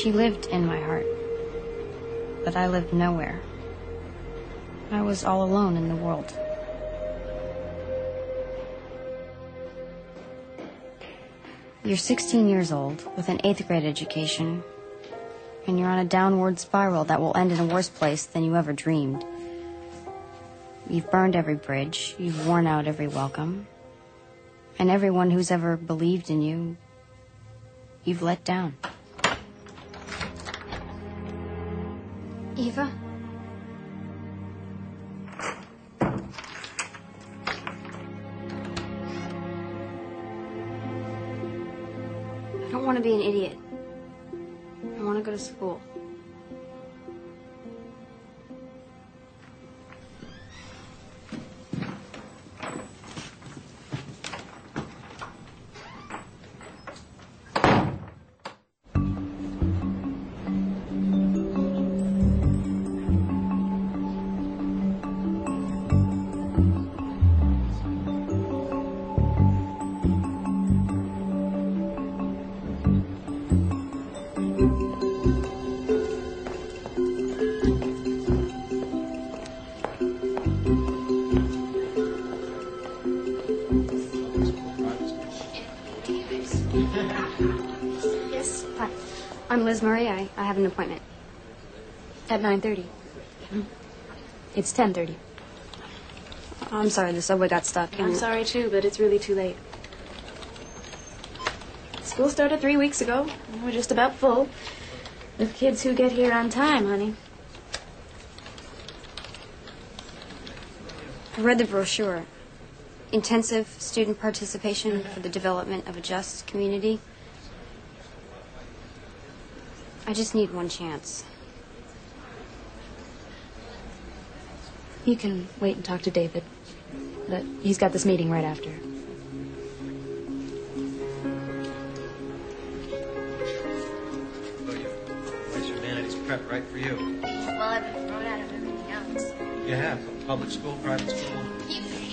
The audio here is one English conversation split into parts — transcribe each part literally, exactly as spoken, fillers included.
She lived in my heart, but I lived nowhere. I was all alone in the world. You're sixteen years old with an eighth grade education, and you're on a downward spiral that will end in a worse place than you ever dreamed. You've burned every bridge, you've worn out every welcome, and everyone who's ever believed in you, you've let down. Eva? I don't want to be an idiot. I want to go to school. Yes. Hi. I'm Liz Murray. I, I have an appointment. At nine thirty. Mm-hmm. It's ten thirty. I'm sorry, the subway got stuck. I'm sorry, too, but it's really too late. School started three weeks ago. We're just about full. With kids who get here on time, honey. I read the brochure. Intensive student participation for the development of a just community. I just need one chance. You can wait and talk to David. But he's got this meeting right after. Well, you place humanities prep right for you. Well, I've been thrown out of everything else. You have? Public school, private school? You pay.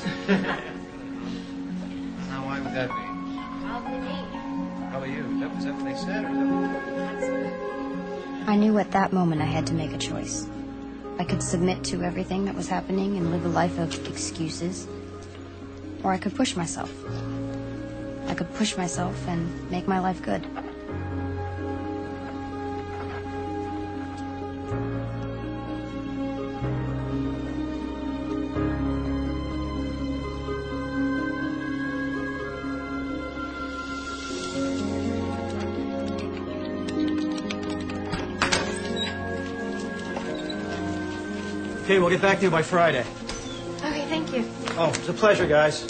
Now, why would that be? Probably me. How are you? That was that what they said? Or that... I knew at that moment I had to make a choice. I could submit to everything that was happening and live a life of excuses, or I could push myself. I could push myself and make my life good. Okay, we'll get back to you by Friday. Okay, thank you. Oh, it's a pleasure, guys.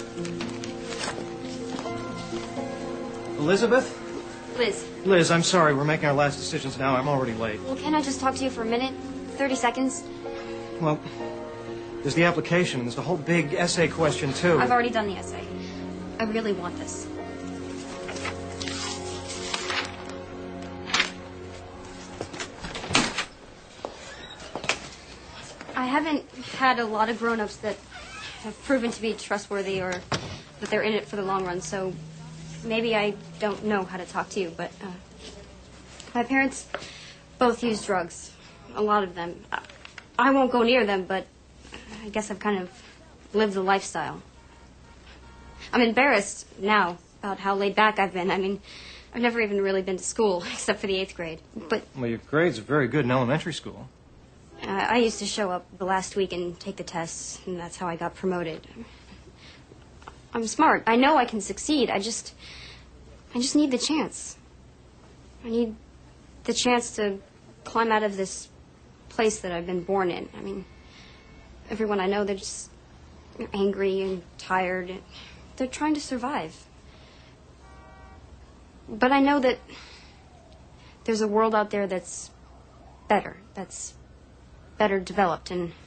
Elizabeth? Liz. Liz, I'm sorry. We're making our last decisions now. I'm already late. Well, can I just talk to you for a minute? thirty seconds? Well, there's the application, and there's the whole big essay question, too. I've already done the essay. I really want this. I haven't had a lot of grown-ups that have proven to be trustworthy or that they're in it for the long run, so maybe I don't know how to talk to you, but uh, my parents both use drugs, a lot of them. I won't go near them, but I guess I've kind of lived the lifestyle. I'm embarrassed now about how laid back I've been. I mean, I've never even really been to school except for the eighth grade, but... Well, your grades are very good in elementary school. Uh, I used to show up the last week and take the tests, and that's how I got promoted. I'm smart. I know I can succeed. I just... I just need the chance. I need the chance to climb out of this place that I've been born in. I mean, everyone I know, they're just angry and tired. They're trying to survive. But I know that there's a world out there that's better, that's better developed, and